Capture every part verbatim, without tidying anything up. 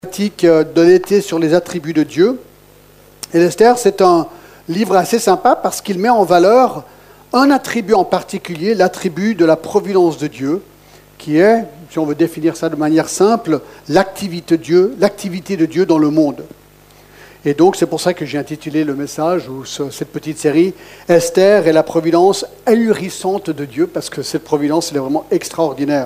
De l'été sur les attributs de Dieu. Et l'Esther, c'est un livre assez sympa parce qu'il met en valeur un attribut en particulier, l'attribut de la providence de Dieu, qui est, si on veut définir ça de manière simple, l'activité de Dieu, l'activité de Dieu dans le monde. Et donc, c'est pour ça que j'ai intitulé le message, ou cette petite série, Esther et la providence ahurissante de Dieu, parce que cette providence, elle est vraiment extraordinaire.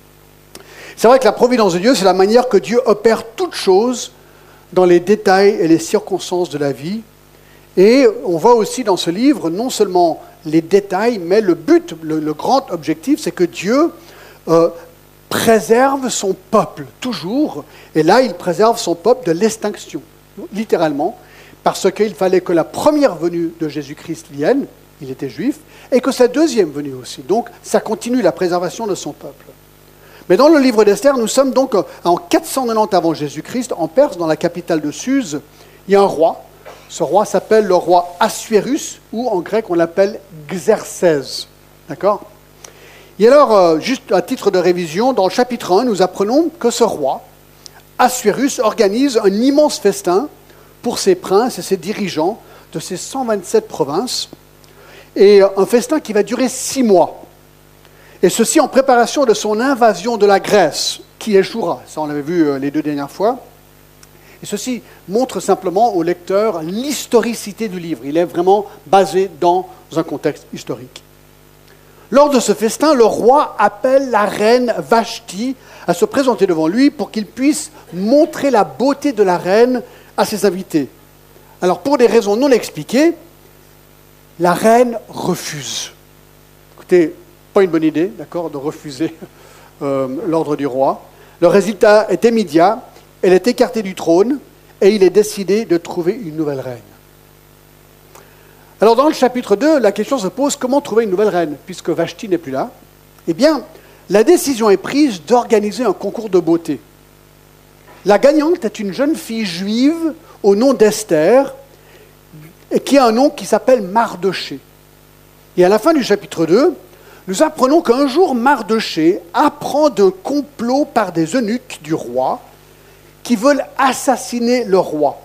C'est vrai que la providence de Dieu, c'est la manière que Dieu opère toutes choses dans les détails et les circonstances de la vie. Et on voit aussi dans ce livre, non seulement les détails, mais le but, le, le grand objectif, c'est que Dieu euh, préserve son peuple, toujours. Et là, il préserve son peuple de l'extinction, littéralement, parce qu'il fallait que la première venue de Jésus-Christ vienne, il était juif, et que sa deuxième venue aussi. Donc, ça continue la préservation de son peuple. Mais dans le livre d'Esther, nous sommes donc en quatre cent quatre-vingt-dix avant Jésus-Christ, en Perse, dans la capitale de Suse. Il y a un roi. Ce roi s'appelle le roi Assuérus, ou en grec on l'appelle Xerxès. D'accord ? Et alors, juste à titre de révision, dans le chapitre un, nous apprenons que ce roi, Assuérus, organise un immense festin pour ses princes et ses dirigeants de ses cent vingt-sept provinces, et un festin qui va durer six mois. Et ceci en préparation de son invasion de la Grèce, qui échouera. Ça, on l'avait vu les deux dernières fois. Et ceci montre simplement au lecteur l'historicité du livre. Il est vraiment basé dans un contexte historique. Lors de ce festin, le roi appelle la reine Vashti à se présenter devant lui pour qu'il puisse montrer la beauté de la reine à ses invités. Alors, pour des raisons non expliquées, la reine refuse. Écoutez, pas une bonne idée, d'accord, de refuser euh, l'ordre du roi. Le résultat est immédiat, elle est écartée du trône et il est décidé de trouver une nouvelle reine. Alors dans le chapitre deux, la question se pose, comment trouver une nouvelle reine, puisque Vashti n'est plus là? Eh bien, la décision est prise d'organiser un concours de beauté. La gagnante est une jeune fille juive au nom d'Esther, qui a un nom qui s'appelle Mardoché. Et à la fin du chapitre deux, nous apprenons qu'un jour, Mardoché apprend d'un complot par des eunuques du roi qui veulent assassiner le roi.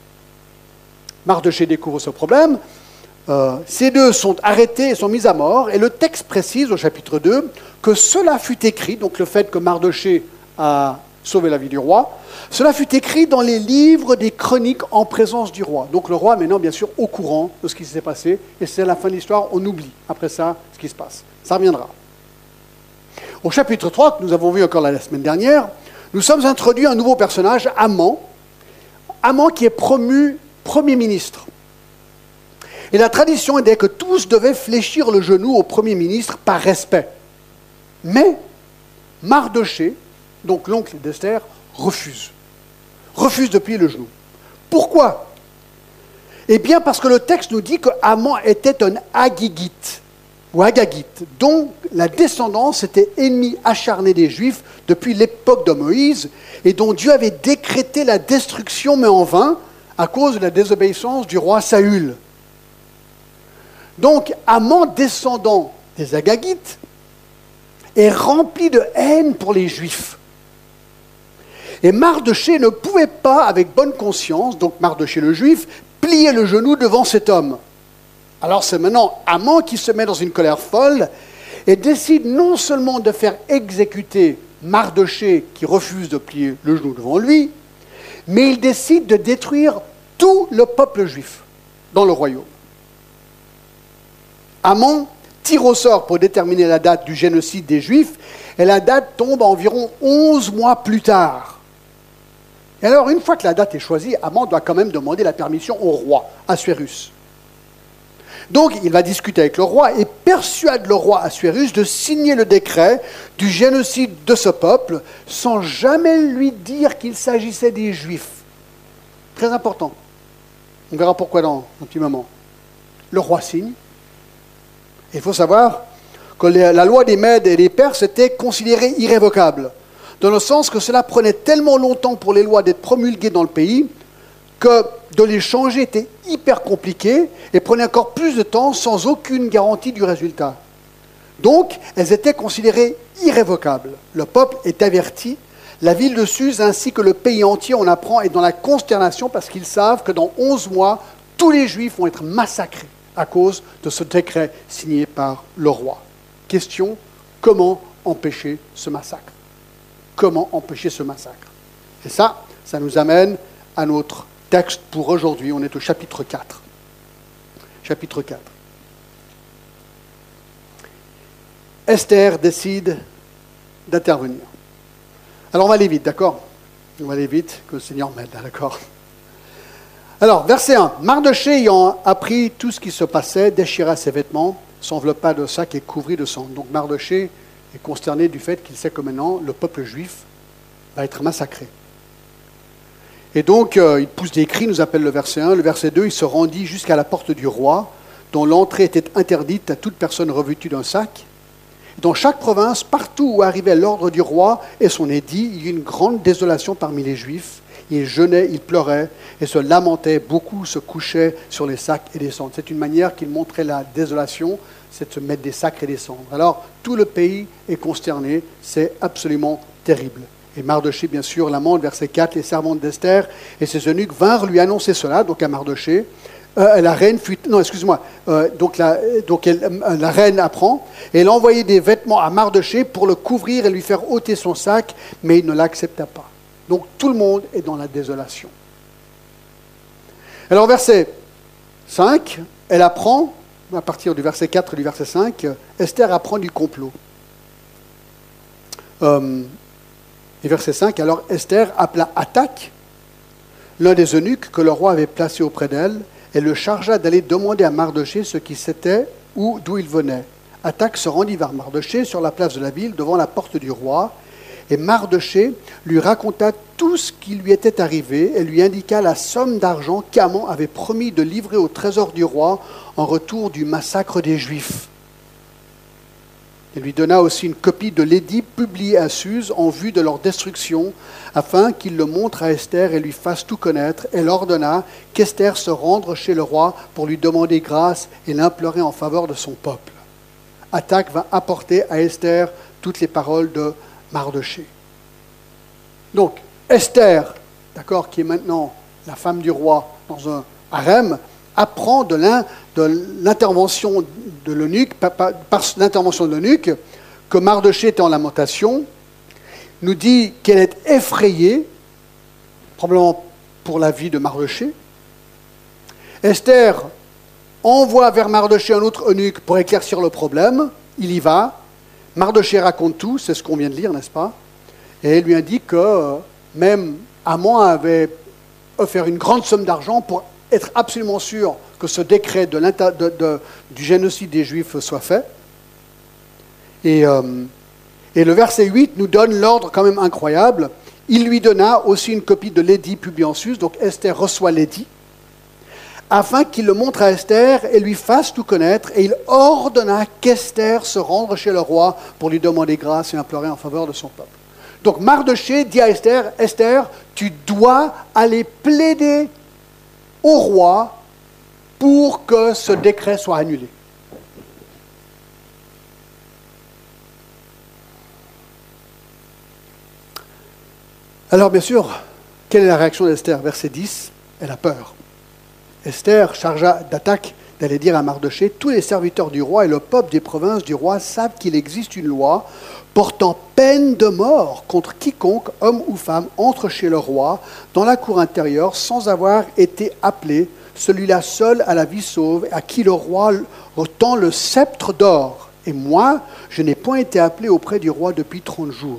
Mardoché découvre ce problème. Euh, ces deux sont arrêtés et sont mis à mort. Et le texte précise au chapitre deux que cela fut écrit, donc le fait que Mardoché a sauvé la vie du roi, cela fut écrit dans les livres des chroniques en présence du roi. Donc le roi est maintenant bien sûr au courant de ce qui s'est passé. Et c'est la fin de l'histoire, on oublie après ça ce qui se passe. Ça reviendra. Au chapitre trois, que nous avons vu encore la semaine dernière, nous sommes introduits un nouveau personnage, Haman. Haman qui est promu Premier ministre. Et la tradition était que tous devaient fléchir le genou au Premier ministre par respect. Mais Mardoché, donc l'oncle d'Esther, refuse. Refuse de plier le genou. Pourquoi ? Eh bien parce que le texte nous dit que Haman était un Agagite, ou Agagite, dont la descendance était ennemi acharné des Juifs depuis l'époque de Moïse, et dont Dieu avait décrété la destruction, mais en vain, à cause de la désobéissance du roi Saül. Donc, Haman, descendant des Agagites, est rempli de haine pour les Juifs. Et Mardoché ne pouvait pas, avec bonne conscience, donc Mardoché le Juif, plier le genou devant cet homme. Alors c'est maintenant Haman qui se met dans une colère folle et décide non seulement de faire exécuter Mardoché qui refuse de plier le genou devant lui, mais il décide de détruire tout le peuple juif dans le royaume. Haman tire au sort pour déterminer la date du génocide des Juifs et la date tombe environ onze mois plus tard. Et alors une fois que la date est choisie, Haman doit quand même demander la permission au roi, Assuérus. Donc, il va discuter avec le roi et persuade le roi Assuérus de signer le décret du génocide de ce peuple sans jamais lui dire qu'il s'agissait des Juifs. Très important. On verra pourquoi dans un petit moment. Le roi signe. Il faut savoir que la loi des Mèdes et des Perses était considérée irrévocable, dans le sens que cela prenait tellement longtemps pour les lois d'être promulguées dans le pays que de les changer était hyper compliqué et prenait encore plus de temps sans aucune garantie du résultat. Donc, elles étaient considérées irrévocables. Le peuple est averti, La ville de Suse ainsi que le pays entier, on apprend, est dans la consternation parce qu'ils savent que dans onze mois, tous les Juifs vont être massacrés à cause de ce décret signé par le roi. Question, comment empêcher ce massacre? Comment empêcher ce massacre? Et ça, ça nous amène à notre texte pour aujourd'hui. On est au chapitre quatre. Chapitre quatre. Esther décide d'intervenir. Alors on va aller vite, d'accord? On va aller vite, que le Seigneur m'aide, d'accord? Alors, verset un. Mardochée, ayant appris tout ce qui se passait, déchira ses vêtements, s'enveloppa de sac et couvrit de sang. Donc Mardochée est consterné du fait qu'il sait que maintenant le peuple juif va être massacré. Et donc, euh, il pousse des cris, nous appelle le verset un. Le verset deux, il se rendit jusqu'à la porte du roi, dont l'entrée était interdite à toute personne revêtue d'un sac. Dans chaque province, partout où arrivait l'ordre du roi et son édit, il y eut une grande désolation parmi les Juifs. Ils jeûnaient, ils pleuraient et se lamentaient. Beaucoup se couchaient sur les sacs et les cendres. C'est une manière qu'il montrait la désolation, c'est de se mettre des sacs et des cendres. Alors, tout le pays est consterné, c'est absolument terrible. Et Mardochée, bien sûr, l'amende, verset quatre, les servantes d'Esther et ses eunuques vinrent lui annoncer cela, donc à Mardochée. Euh, la reine fut... Non, excuse-moi. Euh, donc la, donc elle, euh, la reine apprend, et elle envoyait des vêtements à Mardochée pour le couvrir et lui faire ôter son sac, mais il ne l'accepta pas. Donc tout le monde est dans la désolation. Alors verset cinq, elle apprend, à partir du verset quatre et du verset cinq, Esther apprend du complot. Euh, et verset cinq, alors Esther appela Attaque, l'un des eunuques que le roi avait placé auprès d'elle, et le chargea d'aller demander à Mardochée ce qui c'était ou d'où il venait. Attaque se rendit vers Mardochée sur la place de la ville, devant la porte du roi, et Mardochée lui raconta tout ce qui lui était arrivé et lui indiqua la somme d'argent qu'Aman avait promis de livrer au trésor du roi en retour du massacre des Juifs. Il lui donna aussi une copie de l'édit publié à Suse en vue de leur destruction, afin qu'il le montre à Esther et lui fasse tout connaître. Elle ordonna qu'Esther se rende chez le roi pour lui demander grâce et l'implorer en faveur de son peuple. Attaque va apporter à Esther toutes les paroles de Mardochée. Donc, Esther, d'accord, qui est maintenant la femme du roi dans un harem, apprend de l'intervention de l'eunuque, par l'intervention de l'eunuque, que Mardochée était en lamentation, nous dit qu'elle est effrayée, probablement pour la vie de Mardochée. Esther envoie vers Mardochée un autre eunuque pour éclaircir le problème, il y va. Mardochée raconte tout, c'est ce qu'on vient de lire, n'est-ce pas? Et elle lui indique que euh, même Aman avait offert une grande somme d'argent pour être absolument sûr que ce décret de de, de, du génocide des Juifs soit fait. Et, euh, et le verset huit nous donne l'ordre quand même incroyable. Il lui donna aussi une copie de l'édit publié en Suse, donc Esther reçoit l'édit, afin qu'il le montre à Esther et lui fasse tout connaître, et il ordonna qu'Esther se rende chez le roi pour lui demander grâce et implorer en faveur de son peuple. Donc Mardochée dit à Esther, Esther, tu dois aller plaider au roi pour que ce décret soit annulé. Alors bien sûr, quelle est la réaction d'Esther? Verset dix, elle a peur. Esther chargea d'Attaque d'aller dire à Mardochée, tous les serviteurs du roi et le peuple des provinces du roi savent qu'il existe une loi portant peine de mort contre quiconque, homme ou femme, entre chez le roi dans la cour intérieure sans avoir été appelé, celui-là seul a la vie sauve, à qui le roi tend le sceptre d'or. Et moi, je n'ai point été appelé auprès du roi depuis trente jours.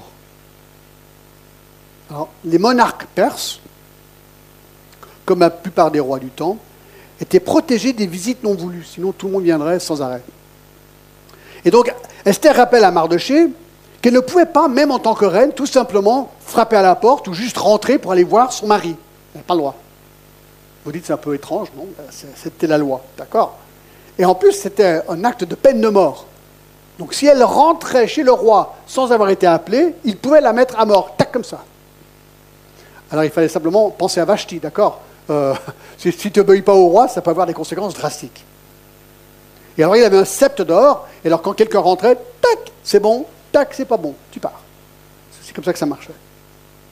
Alors, les monarques perses, comme la plupart des rois du temps, étaient protégés des visites non voulues, sinon tout le monde viendrait sans arrêt. Et donc, Esther rappelle à Mardochée qu'elle ne pouvait pas, même en tant que reine, tout simplement frapper à la porte ou juste rentrer pour aller voir son mari. Elle n'a pas le droit. Vous dites c'est un peu étrange, non? C'était la loi, d'accord? Et en plus, c'était un acte de peine de mort. Donc si elle rentrait chez le roi sans avoir été appelée, il pouvait la mettre à mort, tac, comme ça. Alors il fallait simplement penser à Vashti, d'accord? euh, Si, si tu n'obéis pas au roi, ça peut avoir des conséquences drastiques. Et alors il avait un sceptre d'or, et alors quand quelqu'un rentrait, tac, c'est bon, tac, c'est pas bon, tu pars. C'est comme ça que ça marchait.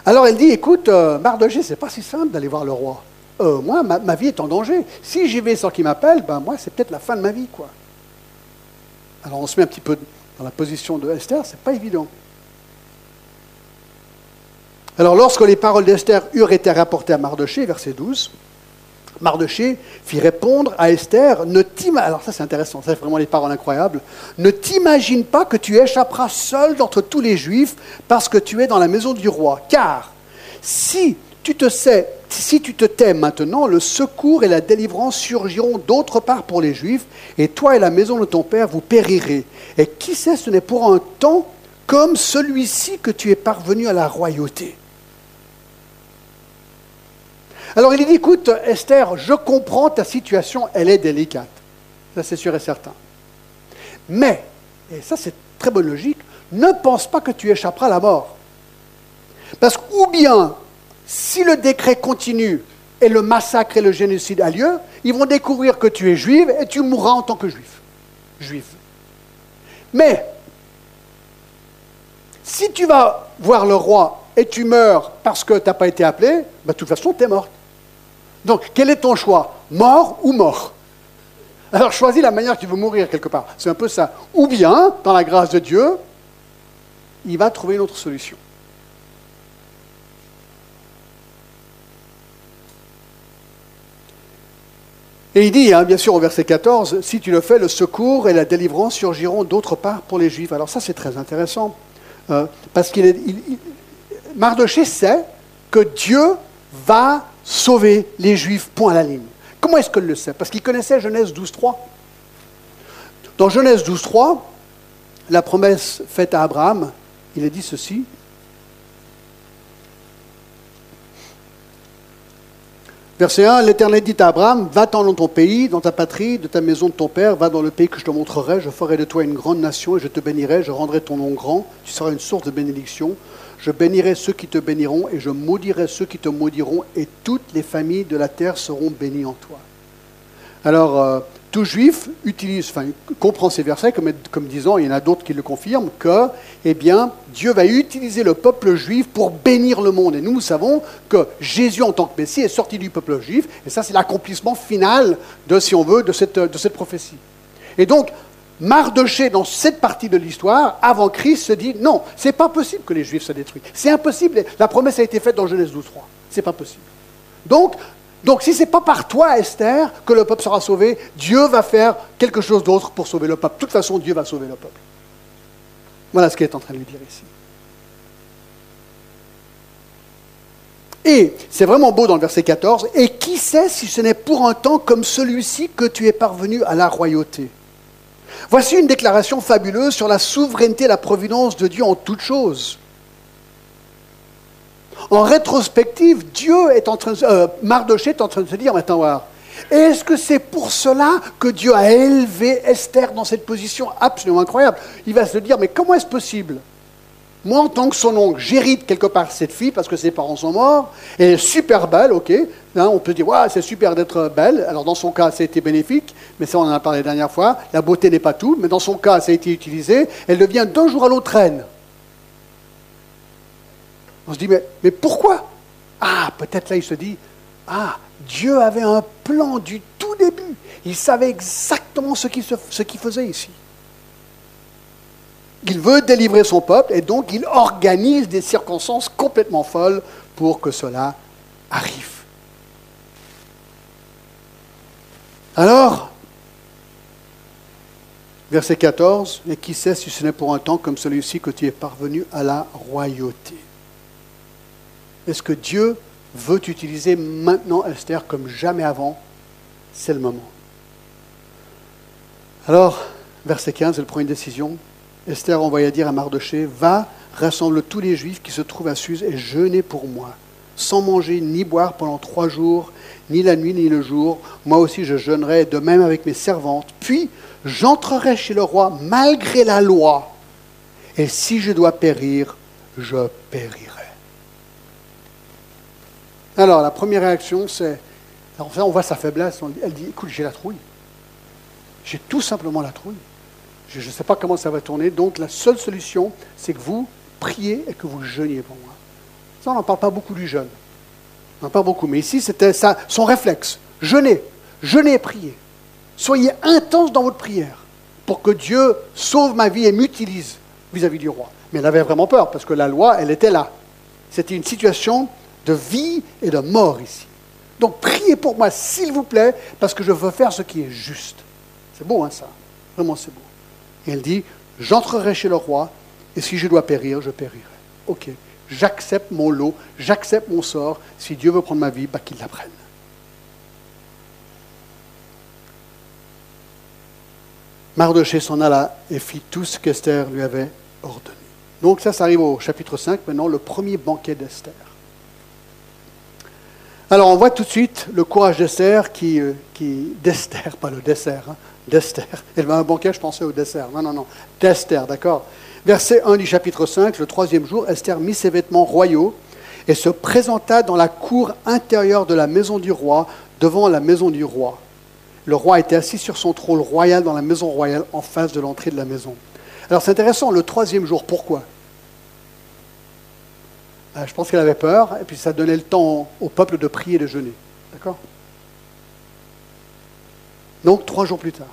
Alors elle dit, écoute, euh, Mardochée, c'est pas si simple d'aller voir le roi. Euh, moi, ma, ma vie est en danger. Si j'y vais sans qu'il m'appelle, ben moi, c'est peut-être la fin de ma vie, quoi. Alors on se met un petit peu dans la position de Esther, c'est pas évident. Alors lorsque les paroles d'Esther eurent été rapportées à Mardochée, verset douze, Mardochée fit répondre à Esther, ne t'imagine, alors ça c'est intéressant, ça c'est vraiment les paroles incroyables, ne t'imagine pas que tu échapperas seul d'entre tous les Juifs parce que tu es dans la maison du roi, car si tu te sais, si tu te tais maintenant, le secours et la délivrance surgiront d'autre part pour les Juifs, et toi et la maison de ton père vous périrez. Et qui sait, ce n'est pour un temps comme celui-ci que tu es parvenu à la royauté. Alors il dit, écoute Esther, je comprends ta situation, elle est délicate. Ça c'est sûr et certain. Mais, et ça c'est très bonne logique, ne pense pas que tu échapperas à la mort. Parce que, ou bien, si le décret continue et le massacre et le génocide a lieu, ils vont découvrir que tu es juive et tu mourras en tant que juif. Juive. Mais, si tu vas voir le roi et tu meurs parce que tu n'as pas été appelé, ben, de toute façon, tu es morte. Donc, quel est ton choix? Mort ou mort? Alors, choisis la manière que tu veux mourir quelque part. C'est un peu ça. Ou bien, dans la grâce de Dieu, il va trouver une autre solution. Et il dit, hein, bien sûr, au verset quatorze, « Si tu le fais, le secours et la délivrance surgiront d'autre part pour les Juifs. » Alors ça, c'est très intéressant. Euh, parce qu'il est, il, il, Mardochée sait que Dieu va sauver les Juifs, point à la ligne. Comment est-ce qu'il le sait? Parce qu'il connaissait Genèse douze trois. Dans Genèse douze trois, la promesse faite à Abraham, il est dit ceci. Verset un, l'Éternel dit à Abraham, va-t'en dans ton pays, dans ta patrie, de ta maison de ton père, va dans le pays que je te montrerai, je ferai de toi une grande nation et je te bénirai, je rendrai ton nom grand, tu seras une source de bénédiction. Je bénirai ceux qui te béniront et je maudirai ceux qui te maudiront et toutes les familles de la terre seront bénies en toi. Alors, euh, tout juif utilise, enfin, comprend ces versets comme, comme disant, il y en a d'autres qui le confirment, que eh bien, Dieu va utiliser le peuple juif pour bénir le monde. Et nous, nous savons que Jésus, en tant que Messie, est sorti du peuple juif. Et ça, c'est l'accomplissement final, de, si on veut, de cette, de cette prophétie. Et donc, Mardochée, dans cette partie de l'histoire, avant Christ, se dit, non, c'est pas possible que les Juifs soient détruits. C'est impossible. La promesse a été faite dans Genèse douze trois. C'est pas possible. Donc, donc si c'est pas par toi, Esther, que le peuple sera sauvé, Dieu va faire quelque chose d'autre pour sauver le peuple. De toute façon, Dieu va sauver le peuple. Voilà ce qu'il est en train de lui dire ici. Et c'est vraiment beau dans le verset quatorze. Et qui sait si ce n'est pour un temps comme celui-ci que tu es parvenu à la royauté. Voici une déclaration fabuleuse sur la souveraineté et la providence de Dieu en toutes choses. En rétrospective, Dieu est en train de, euh, Mardochée est en train de se dire, maintenant, voilà, est-ce que c'est pour cela que Dieu a élevé Esther dans cette position absolument incroyable? Il va se dire, mais comment est-ce possible? Moi, en tant que son oncle, j'hérite quelque part cette fille parce que ses parents sont morts. Elle est super belle, ok. Hein, on peut dire, ouais, c'est super d'être belle. Alors, dans son cas, ça a été bénéfique, mais ça, on en a parlé la dernière fois. La beauté n'est pas tout, mais dans son cas, ça a été utilisé. Elle devient d'un jour à l'autre reine. On se dit, mais, mais pourquoi? Ah, peut-être là, il se dit, ah, Dieu avait un plan du tout début. Il savait exactement ce qu'il, se, ce qu'il faisait ici. Il veut délivrer son peuple et donc il organise des circonstances complètement folles pour que cela arrive. Alors, verset quatorze, « Et qui sait si ce n'est pour un temps comme celui-ci que tu es parvenu à la royauté ?» Est-ce que Dieu veut t'utiliser maintenant, Esther, comme jamais avant? C'est le moment. Alors, verset quinze, elle prend une décision. Esther envoya dire à Mardochée, « Va, rassemble tous les Juifs qui se trouvent à Suse et jeûnez pour moi, sans manger ni boire pendant trois jours, ni la nuit ni le jour. Moi aussi je jeûnerai, de même avec mes servantes. Puis j'entrerai chez le roi malgré la loi, et si je dois périr, je périrai. » Alors la première réaction, c'est, enfin, on voit sa faiblesse, elle dit, « Écoute, j'ai la trouille. J'ai tout simplement la trouille. Je ne sais pas comment ça va tourner, donc la seule solution, c'est que vous priez et que vous jeûniez pour moi. » Ça, on n'en parle pas beaucoup du jeûne. On n'en parle pas beaucoup. Mais ici, c'était ça, son réflexe. Jeûnez, jeûnez et priez. Soyez intense dans votre prière pour que Dieu sauve ma vie et m'utilise vis-à-vis du roi. Mais elle avait vraiment peur parce que la loi, elle était là. C'était une situation de vie et de mort ici. Donc priez pour moi, s'il vous plaît, parce que je veux faire ce qui est juste. C'est beau, hein, ça. Vraiment, c'est beau. Et elle dit, j'entrerai chez le roi, et si je dois périr, je périrai. Ok, j'accepte mon lot, j'accepte mon sort. Si Dieu veut prendre ma vie, bah, qu'il la prenne. Mardochée s'en alla et fit tout ce qu'Esther lui avait ordonné. Donc ça, ça arrive au chapitre cinq, maintenant, le premier banquet d'Esther. Alors, on voit tout de suite le courage d'Esther, qui, qui d'Esther, pas le dessert, hein, d'Esther. Elle va à un banquet, je pensais au dessert. Non, non, non, d'Esther, d'accord. Verset un du chapitre cinq, le troisième jour, Esther mit ses vêtements royaux et se présenta dans la cour intérieure de la maison du roi, devant la maison du roi. Le roi était assis sur son trône royal dans la maison royale, en face de l'entrée de la maison. Alors, c'est intéressant, le troisième jour, pourquoi ? Je pense qu'elle avait peur, et puis ça donnait le temps au peuple de prier et de jeûner. D'accord ? Donc, trois jours plus tard,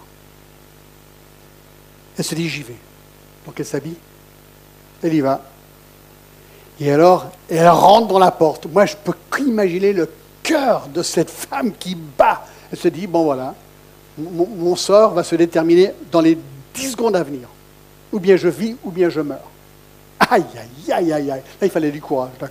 elle se dit, j'y vais. Donc, elle s'habille, elle y va. Et alors, elle rentre dans la porte. Moi, je peux qu'imaginer le cœur de cette femme qui bat. Elle se dit, bon voilà, mon, mon sort va se déterminer dans les dix secondes à venir. Ou bien je vis, ou bien je meurs. Aïe, aïe, aïe, aïe, aïe. Là, il fallait du courage, d'accord ?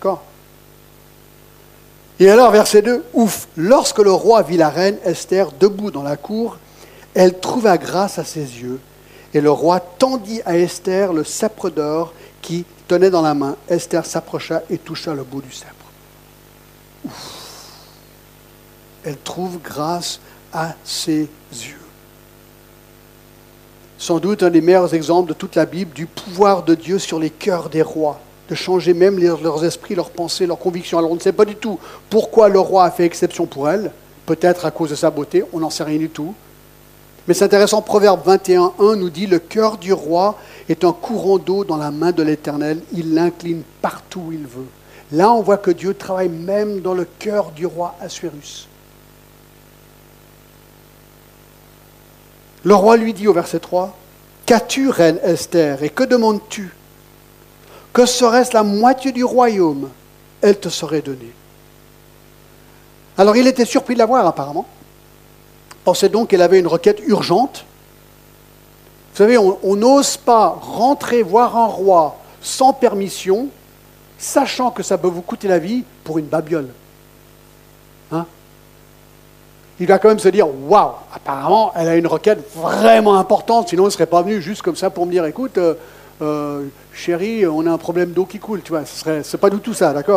Et alors, verset deux, ouf, lorsque le roi vit la reine Esther debout dans la cour, elle trouva grâce à ses yeux, et le roi tendit à Esther le sceptre d'or qui tenait dans la main. Esther s'approcha et toucha le bout du sceptre. Ouf. Elle trouve grâce à ses yeux. Sans doute un des meilleurs exemples de toute la Bible du pouvoir de Dieu sur les cœurs des rois, de changer même leurs, leurs esprits, leurs pensées, leurs convictions. Alors on ne sait pas du tout pourquoi le roi a fait exception pour elle, peut-être à cause de sa beauté, on n'en sait rien du tout. Mais c'est intéressant, Proverbe vingt et un, un nous dit « Le cœur du roi est un courant d'eau dans la main de l'Éternel, il l'incline partout où il veut. » Là, on voit que Dieu travaille même dans le cœur du roi Assuérus. Le roi lui dit au verset trois, « Qu'as-tu, reine Esther, et que demandes-tu ? Que serait-ce la moitié du royaume ? Elle te serait donnée. » Alors il était surpris de la voir apparemment. Pensait donc qu'elle avait une requête urgente. Vous savez, on n'ose pas rentrer voir un roi sans permission, sachant que ça peut vous coûter la vie pour une babiole. Hein ? Il va quand même se dire, waouh, apparemment, elle a une requête vraiment importante, sinon elle ne serait pas venue juste comme ça pour me dire, écoute, euh, euh, chérie, on a un problème d'eau qui coule, tu vois, ce serait, c'est pas du tout ça, d'accord ?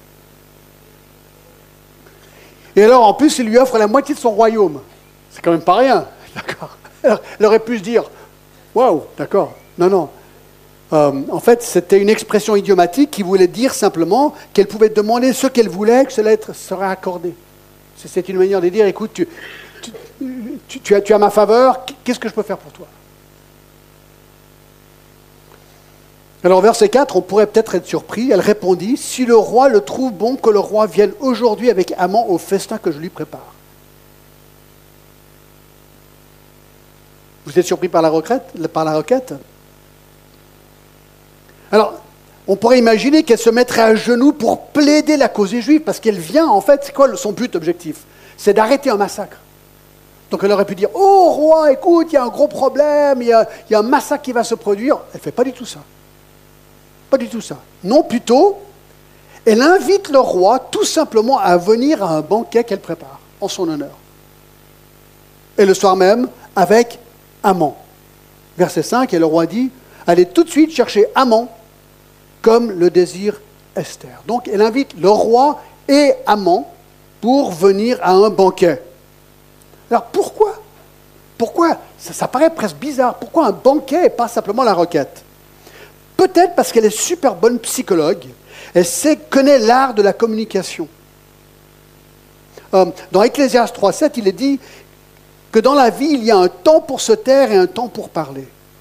Et alors, en plus, il lui offre la moitié de son royaume. C'est quand même pas rien, d'accord ? Alors, elle aurait pu se dire, waouh, d'accord, non, non. Euh, en fait, c'était une expression idiomatique qui voulait dire simplement qu'elle pouvait demander ce qu'elle voulait, que cela serait accordé. C'est une manière de dire, écoute, tu, tu, tu, tu, as, tu as ma faveur, qu'est-ce que je peux faire pour toi ? Alors, verset quatre, on pourrait peut-être être surpris. Elle répondit, « Si le roi le trouve bon, que le roi vienne aujourd'hui avec Haman au festin que je lui prépare. » Vous êtes surpris par la requête, par la requête ? Alors, on pourrait imaginer qu'elle se mettrait à genoux pour plaider la cause des Juifs, parce qu'elle vient, en fait, c'est quoi son but objectif ? C'est d'arrêter un massacre. Donc elle aurait pu dire, oh roi, écoute, il y a un gros problème, il y a, il y a un massacre qui va se produire. Elle ne fait pas du tout ça. Pas du tout ça. Non, plutôt, elle invite le roi tout simplement à venir à un banquet qu'elle prépare, en son honneur. Et le soir même, avec Haman. Verset cinq, et le roi dit, allez tout de suite chercher Haman, comme le désire Esther. Donc, elle invite le roi et Haman pour venir à un banquet. Alors, pourquoi ? Pourquoi ? Ça, ça paraît presque bizarre. Pourquoi un banquet et pas simplement la requête ? Peut-être parce qu'elle est super bonne psychologue. Elle sait, connaît l'art de la communication. Euh, dans Ecclésiaste trois sept, il est dit que dans la vie, il y a un temps pour se taire et un temps pour parler. Vous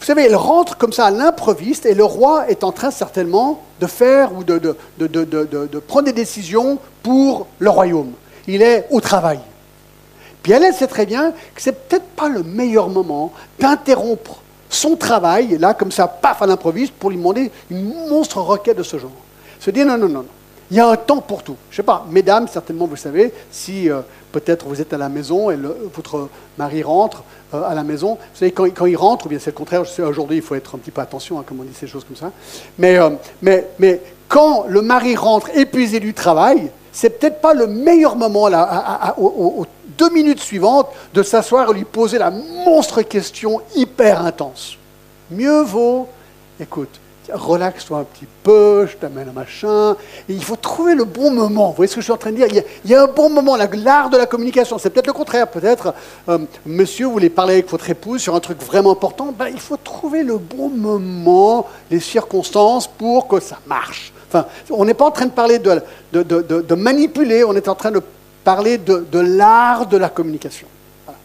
Vous savez, elle rentre comme ça à l'improviste et le roi est en train certainement de faire ou de, de, de, de, de, de, de prendre des décisions pour le royaume. Il est au travail. Puis elle, elle sait très bien que c'est peut-être pas le meilleur moment d'interrompre son travail, là, comme ça, paf, à l'improviste, pour lui demander une monstre requête de ce genre. Se dire non, non, non, non. Il y a un temps pour tout. Je ne sais pas, mesdames, certainement, vous savez, si euh, peut-être vous êtes à la maison et le, votre mari rentre euh, à la maison, vous savez, quand, quand il rentre, ou bien c'est le contraire, je sais, aujourd'hui, il faut être un petit peu attention, hein, comme on dit ces choses comme ça, mais, euh, mais, mais quand le mari rentre épuisé du travail, c'est peut-être pas le meilleur moment, là, à, à, à, aux, aux deux minutes suivantes, de s'asseoir et lui poser la monstre question hyper intense. Mieux vaut, écoute, relaxe-toi un petit peu, je t'amène un machin. Et il faut trouver le bon moment. Vous voyez ce que je suis en train de dire? Il y a, il y a un bon moment, l'art de la communication. C'est peut-être le contraire. Peut-être, euh, monsieur, vous voulez parler avec votre épouse sur un truc vraiment important. Ben, il faut trouver le bon moment, les circonstances pour que ça marche. Enfin, on n'est pas en train de parler de, de, de, de, de manipuler, on est en train de parler de, de l'art de la communication. Voilà.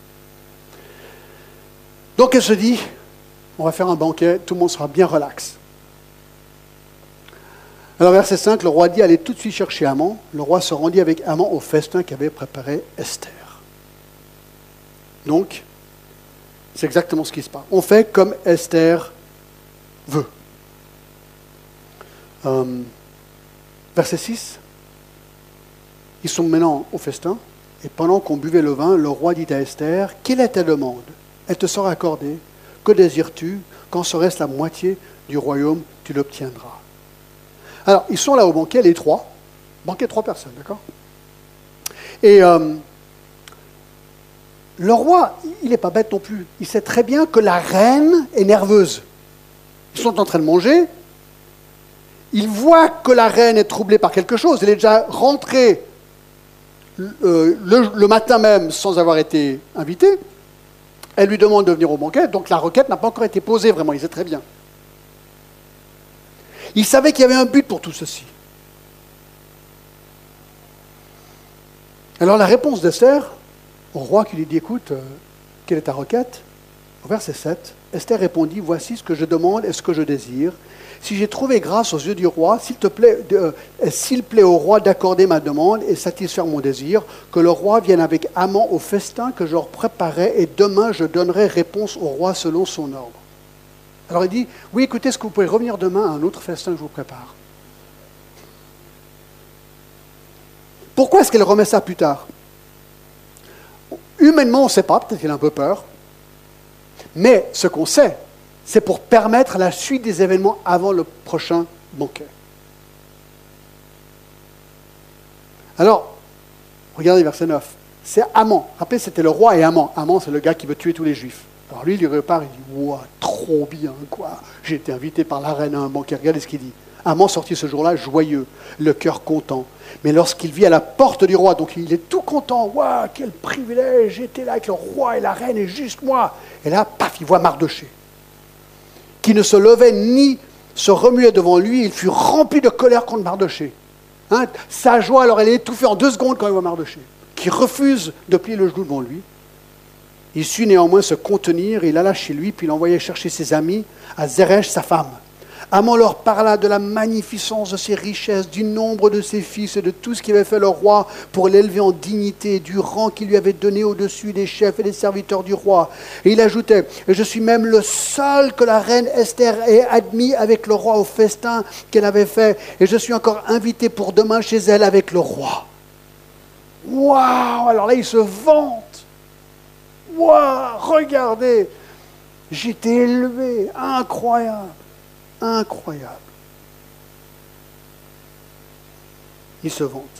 Donc elle se dit, on va faire un banquet, tout le monde sera bien relax. Alors verset cinq, le roi dit, allez tout de suite chercher Haman. Le roi se rendit avec Haman au festin qu'avait préparé Esther. Donc, c'est exactement ce qui se passe. On fait comme Esther veut. Euh, verset six, ils sont maintenant au festin, et pendant qu'on buvait le vin, le roi dit à Esther, quelle est ta demande? Elle te sera accordée. Que désires-tu? Quand serait-ce la moitié du royaume, tu l'obtiendras. Alors, ils sont là au banquet, les trois. Banquet, trois personnes, d'accord? Et euh, le roi, il n'est pas bête non plus. Il sait très bien que la reine est nerveuse. Ils sont en train de manger. Il voit que la reine est troublée par quelque chose. Elle est déjà rentrée euh, le, le matin même sans avoir été invitée. Elle lui demande de venir au banquet, donc la requête n'a pas encore été posée vraiment, il sait très bien. Il savait qu'il y avait un but pour tout ceci. Alors la réponse d'Esther, au roi qui lui dit, écoute, euh, quelle est ta requête? Au verset sept, Esther répondit, voici ce que je demande et ce que je désire. Si j'ai trouvé grâce aux yeux du roi, s'il te plaît, euh, s'il plaît au roi d'accorder ma demande et satisfaire mon désir, que le roi vienne avec Haman au festin que je leur préparais et demain je donnerai réponse au roi selon son ordre. Alors il dit, oui, écoutez, est-ce que vous pouvez revenir demain à un autre festin que je vous prépare? Pourquoi est-ce qu'elle remet ça plus tard? Humainement, on ne sait pas, peut-être qu'il a un peu peur. Mais ce qu'on sait, c'est pour permettre la suite des événements avant le prochain banquet. Alors, regardez verset neuf. C'est Haman. Rappelez, c'était le roi et Haman. Haman, c'est le gars qui veut tuer tous les juifs. Alors lui, il repart, il dit, ouah, trop bien, quoi. J'ai été invité par la reine à un banquet. Regardez ce qu'il dit. Haman sortit ce jour-là joyeux, le cœur content. Mais lorsqu'il vit à la porte du roi, donc il est tout content, ouah, quel privilège, j'étais là avec le roi et la reine et juste moi. Et là, paf, il voit Mardochée, qui ne se levait ni se remuait devant lui, il fut rempli de colère contre Mardochée. Hein, sa joie, alors elle est étouffée en deux secondes quand il voit Mardochée, qui refuse de plier le genou devant lui. Il sut néanmoins se contenir, il alla chez lui, puis il envoya chercher ses amis à Zeresh, sa femme. Haman leur parla de la magnificence de ses richesses, du nombre de ses fils et de tout ce qu'avait fait le roi pour l'élever en dignité, du rang qu'il lui avait donné au-dessus des chefs et des serviteurs du roi. Et il ajoutait, « Je suis même le seul que la reine Esther ait admis avec le roi au festin qu'elle avait fait, et je suis encore invité pour demain chez elle avec le roi. » Waouh! Alors là, il se vante. Waouh! Regardez! J'étais élevé, incroyable. Incroyable. Il se vante.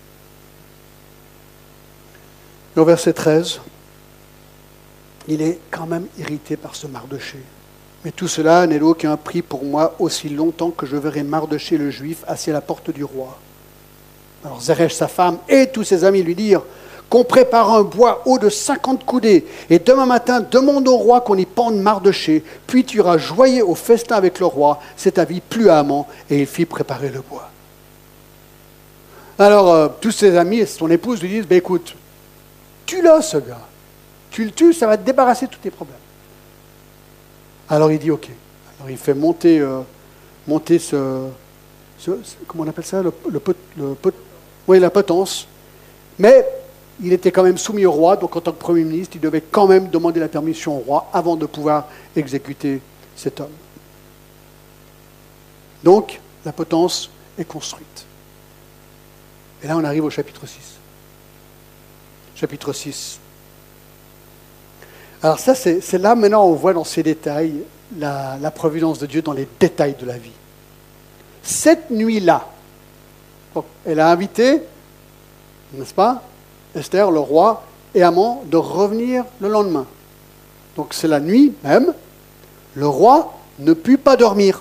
Et au verset treize, il est quand même irrité par ce Mardochée. Mais tout cela n'est d'aucun prix pour moi aussi longtemps que je verrai Mardochée le juif assis à la porte du roi. Alors Zeresh, sa femme, et tous ses amis lui dirent qu'on prépare un bois haut de cinquante coudées, et demain matin, demande au roi qu'on y pende Mardochée, puis tu iras joyeux au festin avec le roi. Cet avis plut à Haman, et il fit préparer le bois. Alors, euh, tous ses amis et son épouse lui disent, ben, écoute, tue-le ce gars. Tu le tues, ça va te débarrasser de tous tes problèmes. Alors il dit ok. Alors il fait monter, euh, monter ce, ce, ce- comment on appelle ça, le, le, pot- le pot- oui, la potence. Mais il était quand même soumis au roi, donc en tant que Premier ministre, il devait quand même demander la permission au roi avant de pouvoir exécuter cet homme. Donc, la potence est construite. Et là, on arrive au chapitre six. Chapitre six. Alors ça, c'est, c'est là, maintenant, on voit dans ces détails la, la providence de Dieu dans les détails de la vie. Cette nuit-là, donc, elle a invité, n'est-ce pas, Esther, le roi, et Haman de revenir le lendemain. Donc c'est la nuit même, le roi ne put pas dormir.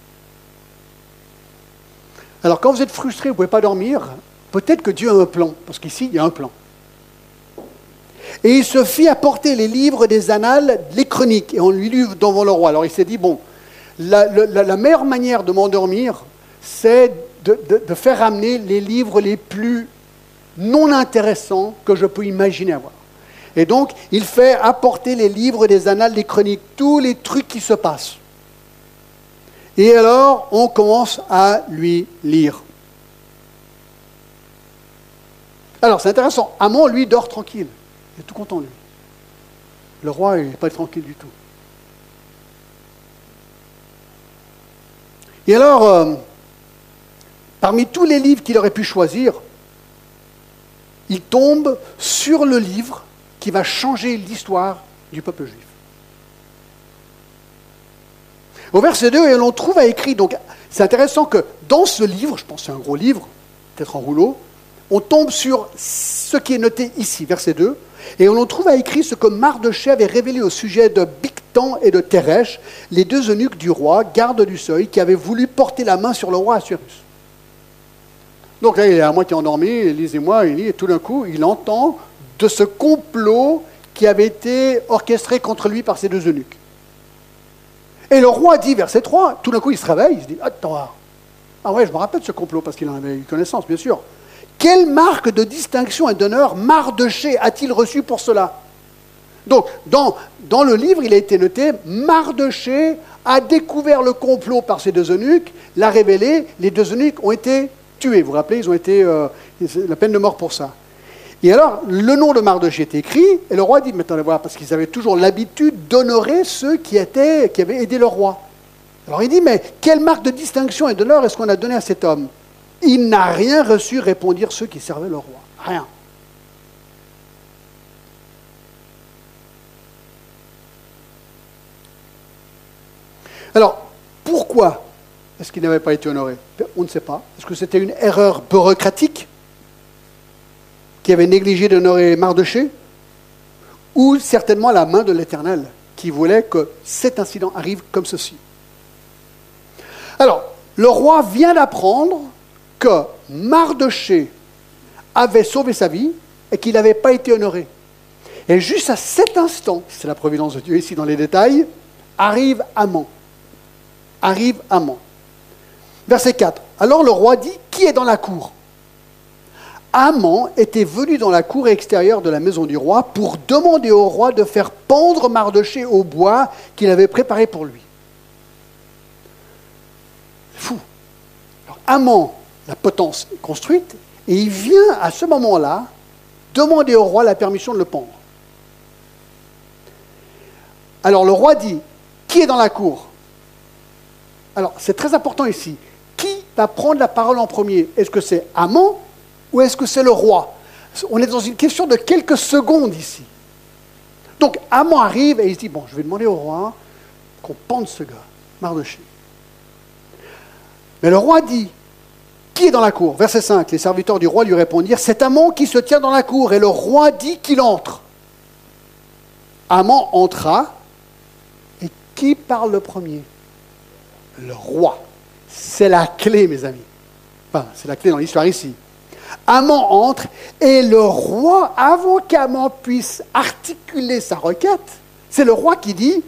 Alors quand vous êtes frustré, vous ne pouvez pas dormir, peut-être que Dieu a un plan, parce qu'ici, il y a un plan. Et il se fit apporter les livres des annales, les chroniques, et on lui lut devant le roi. Alors il s'est dit, bon, la, la, la meilleure manière de m'endormir, c'est de, de, de faire amener les livres les plus non intéressants que je peux imaginer avoir. Et donc, il fait apporter les livres des annales, des chroniques, tous les trucs qui se passent. Et alors, on commence à lui lire. Alors, c'est intéressant. Haman, lui, dort tranquille. Il est tout content, lui. Le roi, il n'est pas tranquille du tout. Et alors, euh, parmi tous les livres qu'il aurait pu choisir, il tombe sur le livre qui va changer l'histoire du peuple juif. Au verset deux, et l'on trouve à écrit, donc c'est intéressant que dans ce livre, je pense que c'est un gros livre, peut-être en rouleau, on tombe sur ce qui est noté ici, verset deux, et on l'on trouve à écrit ce que Mardochée avait révélé au sujet de Bigtan et de Teresh, les deux eunuques du roi, gardes du seuil, qui avaient voulu porter la main sur le roi Assuérus. Donc là, il est à moitié endormi, lisez-moi, il lit, et tout d'un coup, il entend de ce complot qui avait été orchestré contre lui par ces deux eunuques. Et le roi dit, verset trois, tout d'un coup, il se réveille, il se dit, attends, ah ouais, je me rappelle de ce complot, parce qu'il en avait eu connaissance, bien sûr. Quelle marque de distinction et d'honneur Mardochée a-t-il reçu pour cela? Donc, dans, dans le livre, il a été noté, Mardochée a découvert le complot par ces deux eunuques, l'a révélé, les deux eunuques ont été tués. Vous vous rappelez, ils ont été euh, la peine de mort pour ça. Et alors, le nom de Mardochée est écrit, et le roi dit, mais attendez voir, parce qu'ils avaient toujours l'habitude d'honorer ceux qui, étaient, qui avaient aidé le roi. Alors il dit, mais quelle marque de distinction et d'honneur est-ce qu'on a donné à cet homme? Il n'a rien reçu, répondirent ceux qui servaient le roi. Rien. Alors, pourquoi est-ce qu'il n'avait pas été honoré? On ne sait pas. Est-ce que c'était une erreur bureaucratique qui avait négligé d'honorer Mardochée? Ou certainement la main de l'Éternel qui voulait que cet incident arrive comme ceci? Alors, le roi vient d'apprendre que Mardochée avait sauvé sa vie et qu'il n'avait pas été honoré. Et juste à cet instant, c'est la providence de Dieu ici dans les détails, arrive Haman. Arrive Haman. Verset quatre. Alors le roi dit, qui est dans la cour? Haman était venu dans la cour extérieure de la maison du roi pour demander au roi de faire pendre Mardochée au bois qu'il avait préparé pour lui. C'est fou. Alors Haman, la potence est construite, et il vient à ce moment-là demander au roi la permission de le pendre. Alors le roi dit, qui est dans la cour? Alors c'est très important ici. Qui va prendre la parole en premier? Est-ce que c'est Haman ou est-ce que c'est le roi? On est dans une question de quelques secondes ici. Donc Haman arrive et il se dit, bon, je vais demander au roi qu'on pende ce gars, Mardochée. Mais le roi dit, qui est dans la cour? Verset cinq, les serviteurs du roi lui répondirent, c'est Haman qui se tient dans la cour, et le roi dit qu'il entre. Haman entra, et qui parle le premier? Le roi. C'est la clé, mes amis. Enfin, c'est la clé dans l'histoire ici. Haman entre, et le roi, avant qu'Haman puisse articuler sa requête, c'est le roi qui dit,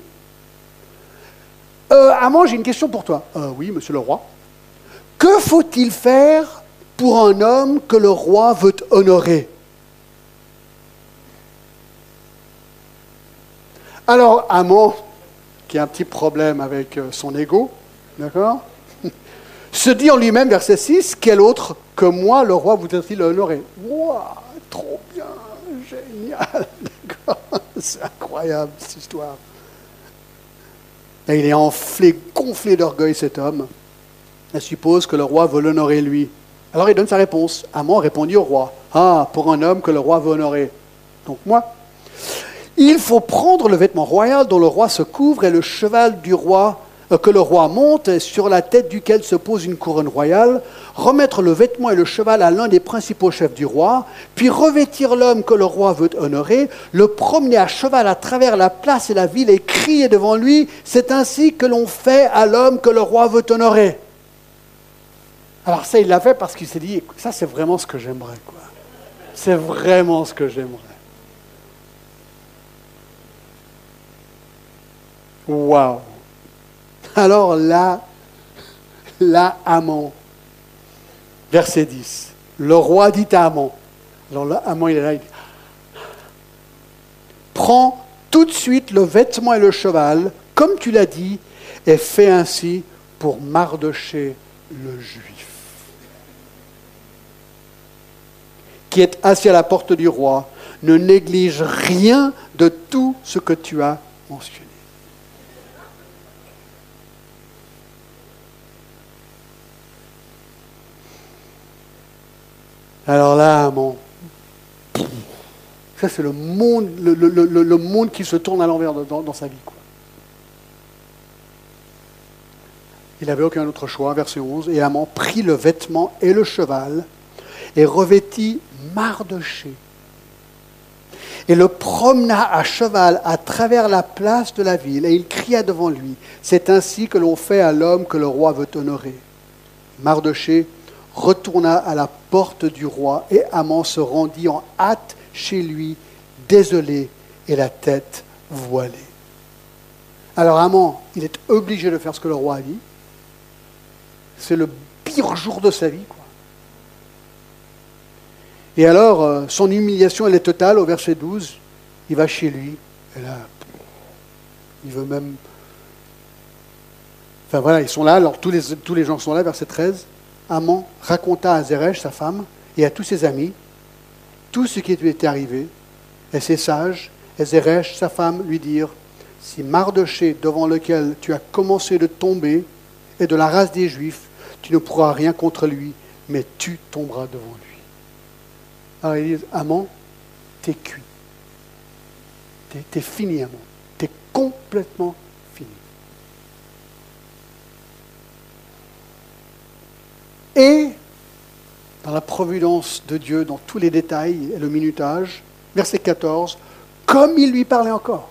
euh, Haman, j'ai une question pour toi. Euh, oui, monsieur le roi. Que faut-il faire pour un homme que le roi veut honorer? Alors, Haman, qui a un petit problème avec son ego, d'accord, se dit en lui-même, verset six, quel autre que moi, le roi, voudrait-il honorer? Waouh, trop bien, génial, d'accord, c'est incroyable cette histoire. Et il est enflé, gonflé d'orgueil cet homme. Elle suppose que le roi veut l'honorer lui. Alors il donne sa réponse. Amon répondit au roi, ah, pour un homme que le roi veut honorer, donc moi, il faut prendre le vêtement royal dont le roi se couvre et le cheval du roi euh, que le roi monte et sur la tête duquel se pose une couronne royale, remettre le vêtement et le cheval à l'un des principaux chefs du roi, puis revêtir l'homme que le roi veut honorer, le promener à cheval à travers la place et la ville et crier devant lui, c'est ainsi que l'on fait à l'homme que le roi veut honorer. Alors ça, il l'a fait parce qu'il s'est dit, ça c'est vraiment ce que j'aimerais, quoi. C'est vraiment ce que j'aimerais. Waouh! Alors là, là, Amon, verset dix, le roi dit à Amon, alors là, Amon il est là, il dit, prends tout de suite le vêtement et le cheval, comme tu l'as dit, et fais ainsi pour Mardochée le Juif, qui est assis à la porte du roi, ne néglige rien de tout ce que tu as mentionné. Alors là, Amon, ça c'est le monde, le, le, le, le monde qui se tourne à l'envers dans, dans sa vie, quoi. Il n'avait aucun autre choix, verset onze, et Amon prit le vêtement et le cheval et revêtit Mardochée et le promena à cheval à travers la place de la ville et il cria devant lui, c'est ainsi que l'on fait à l'homme que le roi veut honorer. Mardochée retourna à la porte du roi et Amon se rendit en hâte chez lui, désolé et la tête voilée. Alors Amon, il est obligé de faire ce que le roi a dit. C'est le pire jour de sa vie, quoi. Et alors, euh, son humiliation, elle est totale au verset douze. Il va chez lui, et là, il veut même... Enfin voilà, ils sont là, alors tous les, tous les gens sont là, verset treize. Amon raconta à Zeresh, sa femme, et à tous ses amis, tout ce qui lui était arrivé, et ses sages, et Zeresh, sa femme, lui dirent, si Mardochée, devant lequel tu as commencé de tomber, est de la race des Juifs, tu ne pourras rien contre lui, mais tu tomberas devant lui. Alors ils disent, Amon, t'es cuit. T'es, t'es fini, Amon. T'es complètement fini. Et, dans la providence de Dieu, dans tous les détails et le minutage, verset quatorze, comme il lui parlait encore,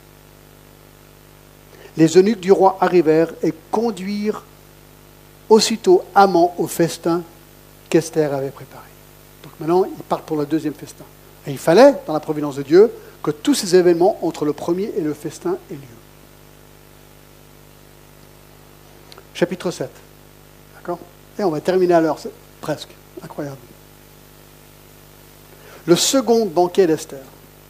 les eunuques du roi arrivèrent et conduirent aussitôt Amon au festin qu'Esther avait préparé. Donc maintenant, ils partent pour le deuxième festin. Et il fallait, dans la providence de Dieu, que tous ces événements entre le premier et le festin aient lieu. Chapitre sept. D'accord ? Et on va terminer à l'heure, c'est presque. Incroyable. Le second banquet d'Esther.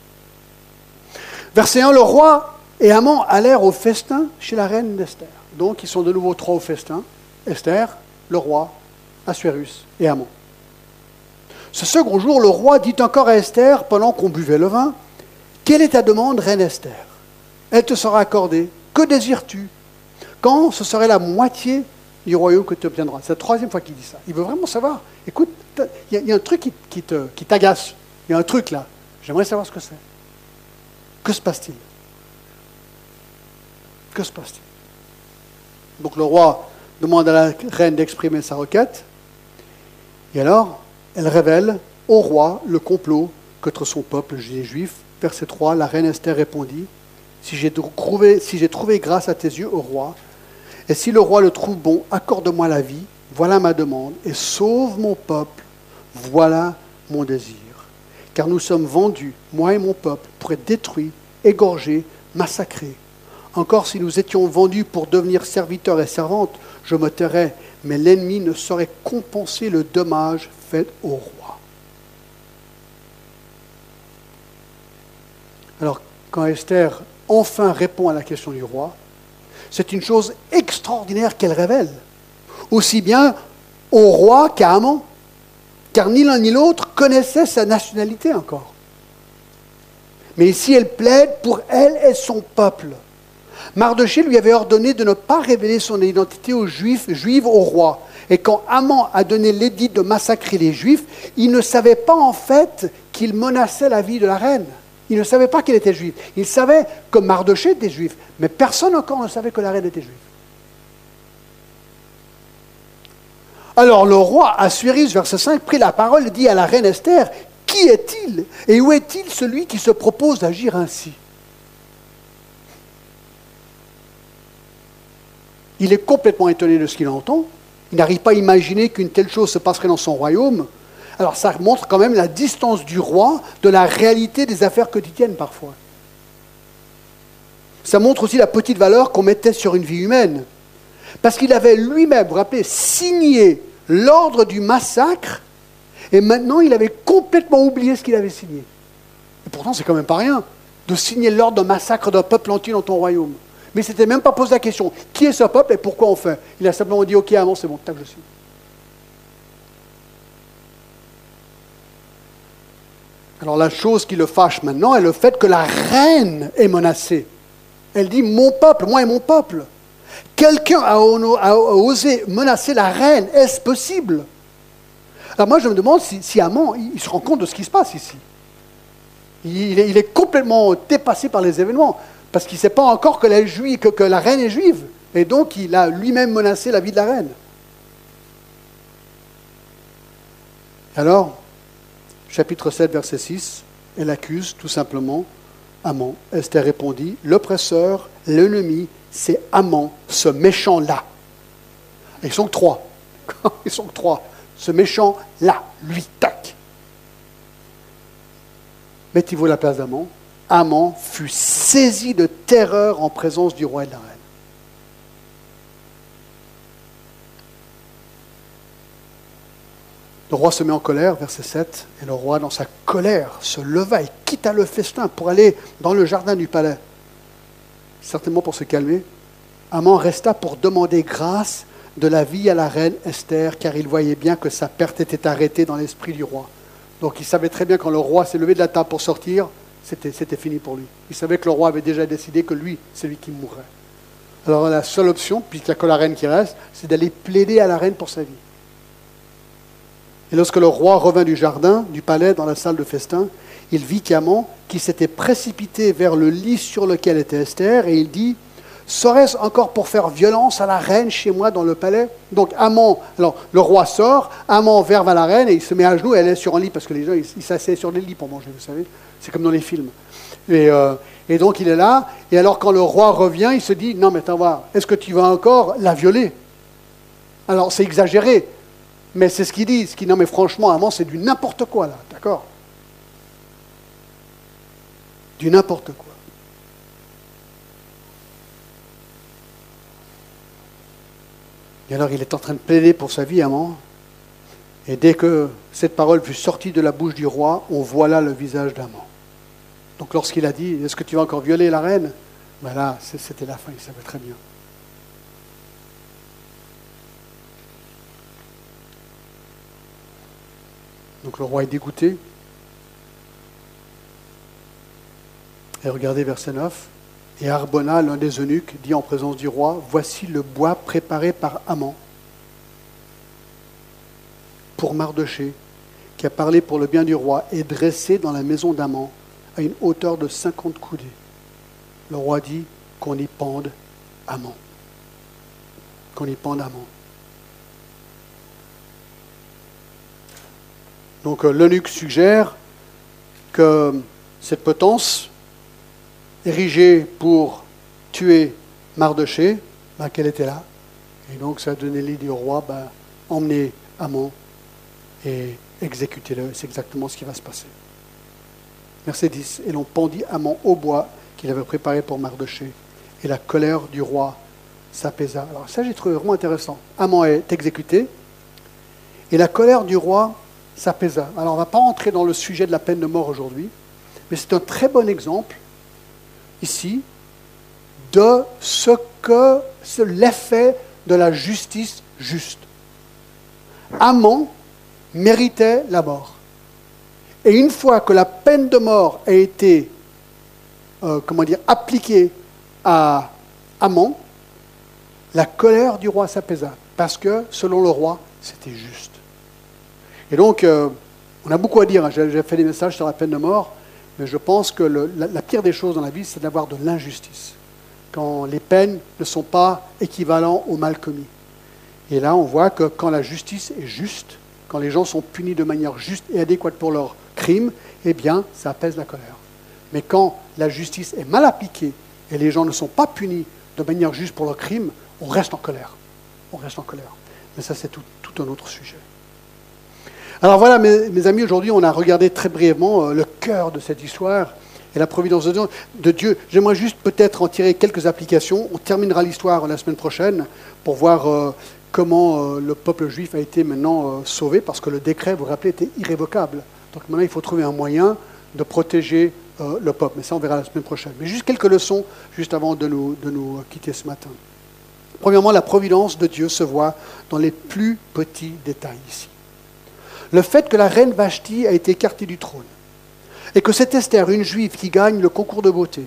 Verset un, le roi et Amon allèrent au festin chez la reine d'Esther. Donc, ils sont de nouveau trois au festin. Esther, le roi, Assuérus et Amon. Ce second jour, le roi dit encore à Esther, pendant qu'on buvait le vin, « Quelle est ta demande, reine Esther? Elle te sera accordée. Que désires-tu? Quand ce serait la moitié du royaume que tu obtiendras. » C'est la troisième fois qu'il dit ça. Il veut vraiment savoir. Écoute, il y, y a un truc qui, qui, te, qui t'agace. Il y a un truc là. J'aimerais savoir ce que c'est. Que se passe-t-il? Que se passe-t-il? Donc le roi demande à la reine d'exprimer sa requête. Et alors, elle révèle au roi le complot contre son peuple, les Juifs. Verset trois, la reine Esther répondit, si j'ai trouvé, si j'ai trouvé grâce à tes yeux, au roi, et si le roi le trouve bon, accorde-moi la vie, voilà ma demande, et sauve mon peuple, voilà mon désir. Car nous sommes vendus, moi et mon peuple, pour être détruits, égorgés, massacrés. Encore si nous étions vendus pour devenir serviteurs et servantes, je me tairais, mais l'ennemi ne saurait compenser le dommage fait au roi. Alors, quand Esther enfin répond à la question du roi, c'est une chose extraordinaire qu'elle révèle, aussi bien au roi qu'à Haman, car ni l'un ni l'autre connaissait sa nationalité encore. Mais ici, elle plaide pour elle et son peuple. Mardochée lui avait ordonné de ne pas révéler son identité aux Juifs, Juifs au roi. Et quand Haman a donné l'édit de massacrer les Juifs, il ne savait pas en fait qu'il menaçait la vie de la reine. Il ne savait pas qu'il était juif. Il savait que Mardochée était juif, mais personne encore ne savait que la reine était juive. Alors le roi Assuérus, verset cinq, prit la parole et dit à la reine Esther, « Qui est-il et où est-il celui qui se propose d'agir ainsi ?» Il est complètement étonné de ce qu'il entend. Il n'arrive pas à imaginer qu'une telle chose se passerait dans son royaume. Alors ça montre quand même la distance du roi de la réalité des affaires quotidiennes parfois. Ça montre aussi la petite valeur qu'on mettait sur une vie humaine. Parce qu'il avait lui-même, vous vous rappelez, signé l'ordre du massacre, et maintenant il avait complètement oublié ce qu'il avait signé. Et pourtant c'est quand même pas rien de signer l'ordre de massacre d'un peuple entier dans ton royaume. Mais il ne s'était même pas posé la question, qui est ce peuple et pourquoi on fait? Il a simplement dit, ok, avant c'est bon, tac, je suis. Alors la chose qui le fâche maintenant est le fait que la reine est menacée. Elle dit, mon peuple, moi et mon peuple. Quelqu'un a, a osé menacer la reine, est-ce possible? Alors moi je me demande si, si Haman, il, il se rend compte de ce qui se passe ici. Il, il est complètement dépassé par les événements, parce qu'il ne sait pas encore que la, juive, que, que la reine est juive. Et donc il a lui-même menacé la vie de la reine. Alors, chapitre sept, verset six, elle accuse tout simplement Haman. Esther répondit, l'oppresseur, l'ennemi, c'est Haman, ce méchant-là. Ils sont que trois. Ils sont que trois. Ce méchant-là, lui, tac. Mettez-vous à la place d'Haman. Haman fut saisi de terreur en présence du roi et de la reine. Le roi se met en colère, verset sept, et le roi, dans sa colère, se leva et quitta le festin pour aller dans le jardin du palais. Certainement pour se calmer. Haman resta pour demander grâce de la vie à la reine Esther, car il voyait bien que sa perte était arrêtée dans l'esprit du roi. Donc il savait très bien quand le roi s'est levé de la table pour sortir, c'était, c'était fini pour lui. Il savait que le roi avait déjà décidé que lui, c'est lui qui mourrait. Alors la seule option, puisqu'il n'y a que la reine qui reste, c'est d'aller plaider à la reine pour sa vie. Et lorsque le roi revint du jardin, du palais, dans la salle de festin, il vit Haman qui s'était précipité vers le lit sur lequel était Esther, et il dit, « Serait-ce encore pour faire violence à la reine chez moi dans le palais ?» Donc Haman, alors le roi sort, Haman vers vers la reine, et il se met à genoux, et elle est sur un lit, parce que les gens, ils, ils s'asseyent sur les lits pour manger, vous savez. C'est comme dans les films. Et, euh, et donc il est là, et alors quand le roi revient, il se dit, « Non mais attends, voir, est-ce que tu vas encore la violer ?» Alors c'est exagéré. Mais c'est ce qu'il dit. Ce qu'il dit, non mais franchement, Haman, c'est du n'importe quoi là, d'accord? Du n'importe quoi. Et alors il est en train de plaider pour sa vie, Haman. Et dès que cette parole fut sortie de la bouche du roi, on voit là le visage d'Haman. Donc lorsqu'il a dit, est-ce que tu vas encore violer la reine? Ben là, c'était la fin, il savait très bien. Donc le roi est dégoûté. Et regardez verset neuf. Et Harbona, l'un des eunuques, dit en présence du roi, « Voici le bois préparé par Haman pour Mardochée, qui a parlé pour le bien du roi, et dressé dans la maison d'Haman à une hauteur de cinquante coudées. » Le roi dit qu'on y pende Haman. Qu'on y pende Haman. Donc euh, l'eunuque suggère que cette potence, érigée pour tuer Mardochée, ben, qu'elle était là. Et donc ça a donné l'idée au roi, ben, emmenez Haman et exécutez-le. C'est exactement ce qui va se passer. Verset dix. Et l'on pendit Haman au bois qu'il avait préparé pour Mardochée. Et la colère du roi s'apaisa. Alors ça, j'ai trouvé vraiment intéressant. Haman est exécuté. Et la colère du roi s'apaisa. Alors on ne va pas entrer dans le sujet de la peine de mort aujourd'hui, mais c'est un très bon exemple, ici, de ce que c'est l'effet de la justice juste. Haman méritait la mort. Et une fois que la peine de mort a été euh, comment dire, appliquée à Haman, la colère du roi s'apaisa. Parce que, selon le roi, c'était juste. Et donc, euh, on a beaucoup à dire. Hein. J'ai, j'ai fait des messages sur la peine de mort, mais je pense que le, la, la pire des choses dans la vie, c'est d'avoir de l'injustice. Quand les peines ne sont pas équivalentes au mal commis. Et là, on voit que quand la justice est juste, quand les gens sont punis de manière juste et adéquate pour leurs crimes, eh bien, ça apaise la colère. Mais quand la justice est mal appliquée et les gens ne sont pas punis de manière juste pour leurs crimes, on reste en colère. On reste en colère. Mais ça, c'est tout, tout un autre sujet. Alors voilà, mes, mes amis, aujourd'hui, on a regardé très brièvement euh, le cœur de cette histoire et la providence de Dieu. De Dieu. J'aimerais juste peut-être en tirer quelques applications. On terminera l'histoire la semaine prochaine pour voir euh, comment euh, le peuple juif a été maintenant euh, sauvé, parce que le décret, vous vous rappelez, était irrévocable. Donc maintenant, il faut trouver un moyen de protéger euh, le peuple. Mais ça, on verra la semaine prochaine. Mais juste quelques leçons, juste avant de nous, de nous quitter ce matin. Premièrement, la providence de Dieu se voit dans les plus petits détails ici. Le fait que la reine Vashti a été écartée du trône et que c'est Esther, une juive, qui gagne le concours de beauté,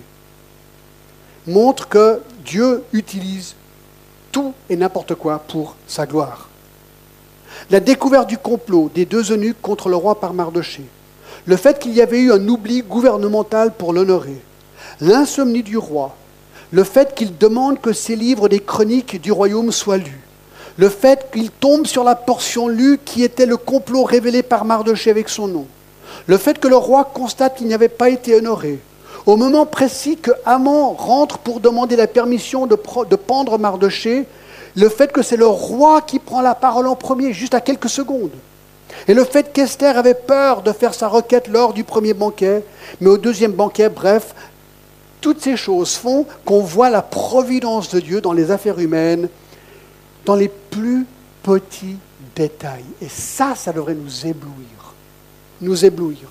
montre que Dieu utilise tout et n'importe quoi pour sa gloire. La découverte du complot des deux eunuques contre le roi par Mardochée, le fait qu'il y avait eu un oubli gouvernemental pour l'honorer, l'insomnie du roi, le fait qu'il demande que ces livres des chroniques du royaume soient lus, le fait qu'il tombe sur la portion lue qui était le complot révélé par Mardochée avec son nom, le fait que le roi constate qu'il n'y avait pas été honoré, au moment précis que Haman rentre pour demander la permission de, de pendre Mardochée, le fait que c'est le roi qui prend la parole en premier, juste à quelques secondes, et le fait qu'Esther avait peur de faire sa requête lors du premier banquet, mais au deuxième banquet, bref, toutes ces choses font qu'on voit la providence de Dieu dans les affaires humaines, dans les plus petits détails. Et ça, ça devrait nous éblouir. Nous éblouir.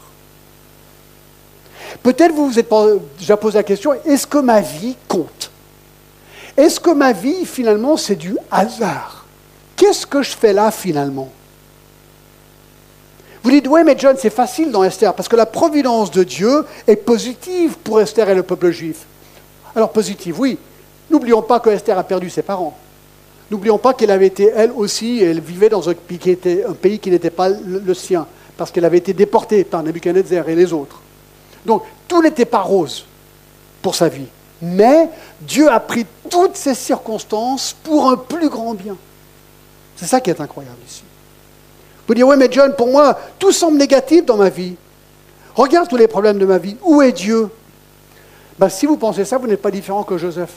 Peut-être vous vous êtes déjà posé la question, est-ce que ma vie compte? Est-ce que ma vie, finalement, c'est du hasard? Qu'est-ce que je fais là, finalement? Vous dites, oui, mais John, c'est facile dans Esther, parce que la providence de Dieu est positive pour Esther et le peuple juif. Alors, positive, oui. N'oublions pas que Esther a perdu ses parents. N'oublions pas qu'elle avait été, elle aussi, elle vivait dans un pays qui, était, un pays qui n'était pas le, le sien, parce qu'elle avait été déportée par Nebuchadnezzar et les autres. Donc, tout n'était pas rose pour sa vie. Mais Dieu a pris toutes ces circonstances pour un plus grand bien. C'est ça qui est incroyable ici. Vous dites, oui, mais John, pour moi, tout semble négatif dans ma vie. Regarde tous les problèmes de ma vie. Où est Dieu? Ben, si vous pensez ça, vous n'êtes pas différent que Joseph.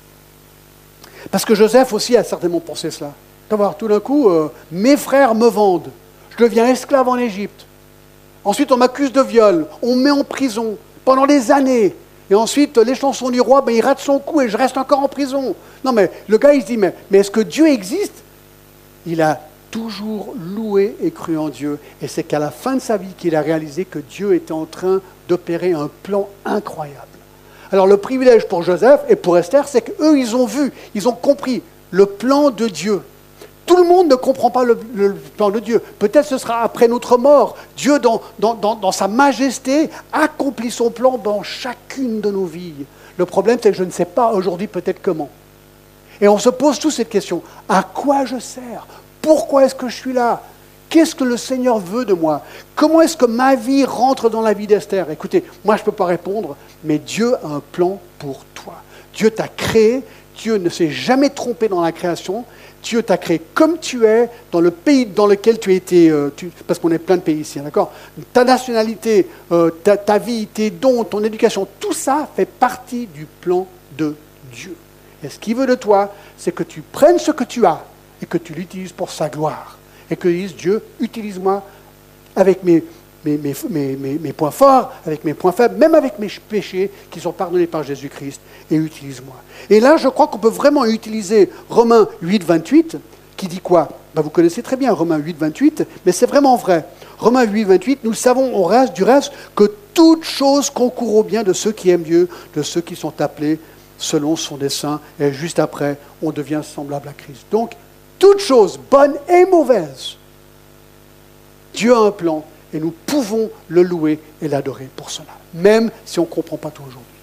Parce que Joseph aussi a certainement pensé cela. D'avoir tout d'un coup, euh, mes frères me vendent. Je deviens esclave en Égypte. Ensuite, on m'accuse de viol. On me met en prison pendant des années. Et ensuite, les chansons du roi, ben, il rate son coup et je reste encore en prison. Non, mais le gars, il se dit, mais, mais est-ce que Dieu existe? Il a toujours loué et cru en Dieu. Et c'est qu'à la fin de sa vie qu'il a réalisé que Dieu était en train d'opérer un plan incroyable. Alors le privilège pour Joseph et pour Esther, c'est qu'eux, ils ont vu, ils ont compris le plan de Dieu. Tout le monde ne comprend pas le, le plan de Dieu. Peut-être ce sera après notre mort. Dieu, dans, dans, dans, dans sa majesté, accomplit son plan dans chacune de nos vies. Le problème, c'est que je ne sais pas aujourd'hui peut-être comment. Et on se pose tous cette question. À quoi je sers? Pourquoi est-ce que je suis là? Qu'est-ce que le Seigneur veut de moi? Comment est-ce que ma vie rentre dans la vie d'Esther? Écoutez, moi je ne peux pas répondre, mais Dieu a un plan pour toi. Dieu t'a créé, Dieu ne s'est jamais trompé dans la création. Dieu t'a créé comme tu es, dans le pays dans lequel tu as été, euh, tu, parce qu'on est plein de pays ici, d'accord? Ta nationalité, euh, ta, ta vie, tes dons, ton éducation, tout ça fait partie du plan de Dieu. Et ce qu'il veut de toi, c'est que tu prennes ce que tu as et que tu l'utilises pour sa gloire. Et que tu dises, Dieu, utilise-moi avec mes, mes, mes, mes, mes, mes points forts, avec mes points faibles, même avec mes péchés qui sont pardonnés par Jésus-Christ, et utilise-moi. Et là, je crois qu'on peut vraiment utiliser Romains huit, vingt-huit, qui dit quoi? Ben, vous connaissez très bien Romains huit, vingt-huit, mais c'est vraiment vrai. Romains huit, vingt-huit, nous savons au reste, du reste que toute chose concourt au bien de ceux qui aiment Dieu, de ceux qui sont appelés selon son dessein. Et juste après, on devient semblable à Christ. Donc, toutes choses, bonnes et mauvaises, Dieu a un plan et nous pouvons le louer et l'adorer pour cela, même si on ne comprend pas tout aujourd'hui.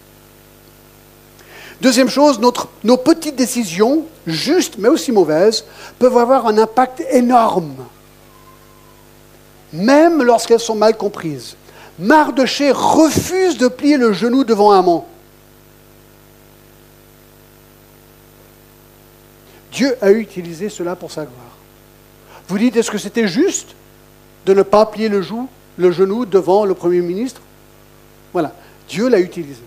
Deuxième chose, notre, nos petites décisions, justes mais aussi mauvaises, peuvent avoir un impact énorme, même lorsqu'elles sont mal comprises. Mardochée refuse de plier le genou devant Haman. Dieu a utilisé cela pour sa gloire. Vous dites, est-ce que c'était juste de ne pas plier le, joug, le genou devant le Premier ministre? Voilà, Dieu l'a utilisé.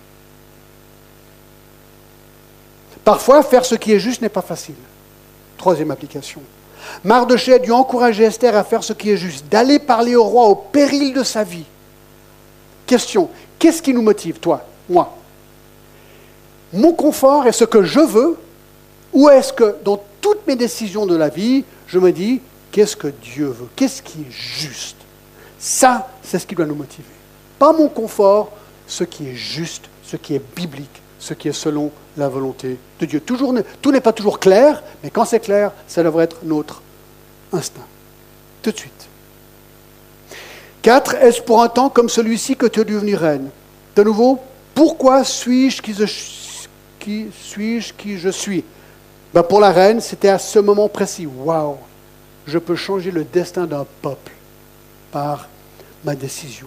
Parfois, faire ce qui est juste n'est pas facile. Troisième application. Mardochée a dû encourager Esther à faire ce qui est juste, d'aller parler au roi au péril de sa vie. Question, qu'est-ce qui nous motive, toi, moi? Mon confort est ce que je veux, ou est-ce que dans toutes mes décisions de la vie, je me dis, qu'est-ce que Dieu veut? Qu'est-ce qui est juste? Ça, c'est ce qui doit nous motiver. Pas mon confort, ce qui est juste, ce qui est biblique, ce qui est selon la volonté de Dieu. Toujours, tout n'est pas toujours clair, mais quand c'est clair, ça devrait être notre instinct. Tout de suite. Quatre, est-ce pour un temps comme celui-ci que tu es devenue reine? De nouveau, pourquoi suis-je qui, je, qui suis-je qui je suis? Ben pour la reine, c'était à ce moment précis. Waouh! Je peux changer le destin d'un peuple par ma décision.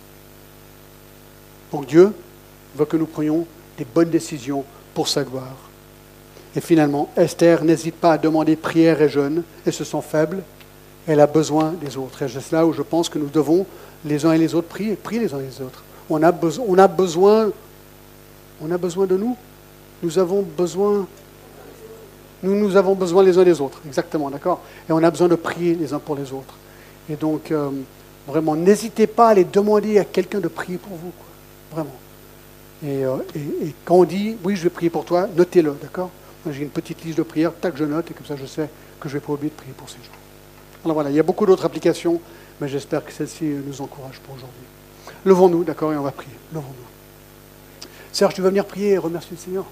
Donc Dieu veut que nous prenions des bonnes décisions pour sa gloire. Et finalement, Esther n'hésite pas à demander prière et jeûne. Elle se sent faible. Elle a besoin des autres. Et c'est là où je pense que nous devons, les uns et les autres, prier, prier les uns et les autres. On a, beso- on a besoin, on a besoin de nous. Nous avons besoin, nous, nous avons besoin les uns des autres. Exactement, d'accord? Et on a besoin de prier les uns pour les autres. Et donc, euh, vraiment, n'hésitez pas à aller demander à quelqu'un de prier pour vous, quoi. Vraiment. Et, euh, et, et quand on dit, oui, je vais prier pour toi, notez-le, d'accord? Moi, j'ai une petite liste de prières, tac, je note, et comme ça, je sais que je ne vais pas oublier de prier pour ces gens. Alors voilà, il y a beaucoup d'autres applications, mais j'espère que celle-ci nous encourage pour aujourd'hui. Levons-nous, d'accord, et on va prier. Levons-nous. Serge, tu vas venir prier et remercier le Seigneur?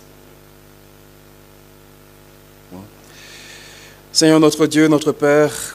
Seigneur notre Dieu, notre Père,